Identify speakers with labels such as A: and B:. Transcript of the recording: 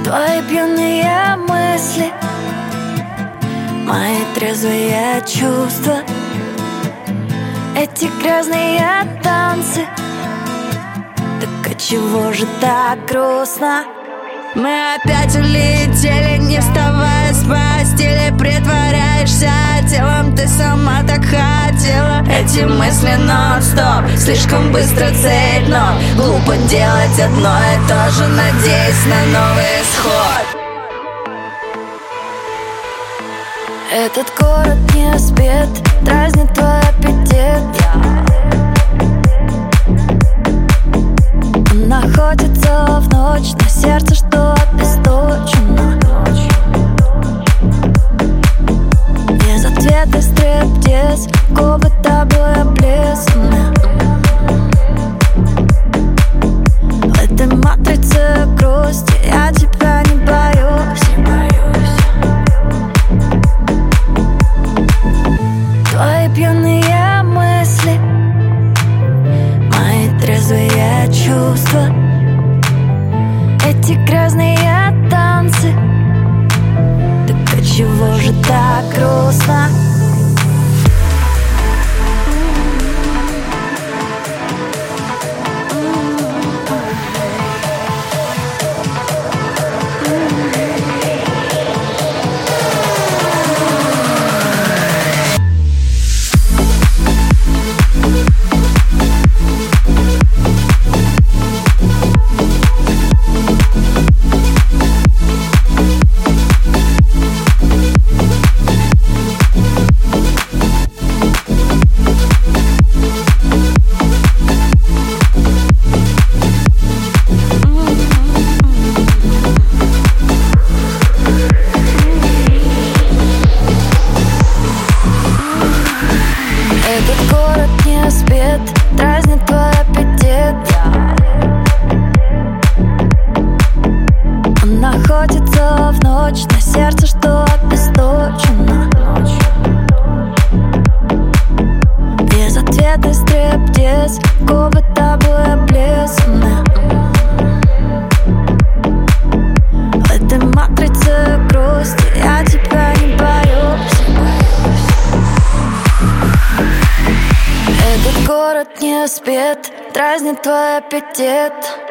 A: Твои пьяные мысли, мои трезвые чувства, эти грязные танцы. Так отчего же так грустно?
B: Мы опять улетели, не вставая с постели. Притворяешься телом, ты сама так хотела. Эти мысли нон-стоп, слишком быстро цель, но глупо делать одно и то же, надеясь на новый исход.
A: Этот город не спит, дразнит твой аппетит. Он находится в ночь, на сердце что обесточено. Без ответа стриптиз, губы тобой облизаны. В этой матрице грусти я тебя не боюсь. Твои пьяные мысли, мои трезвые чувства, эти грязные танцы. Так отчего же так грустно? Этот город не спит, дразнит твой аппетит. Он находится в ночь, на сердце что обесточено. Без ответа стриптиз, губы тобой облизаны. В этой матрице грусти я тебя не боюсь. Этот город не спит, дразнит твой аппетит.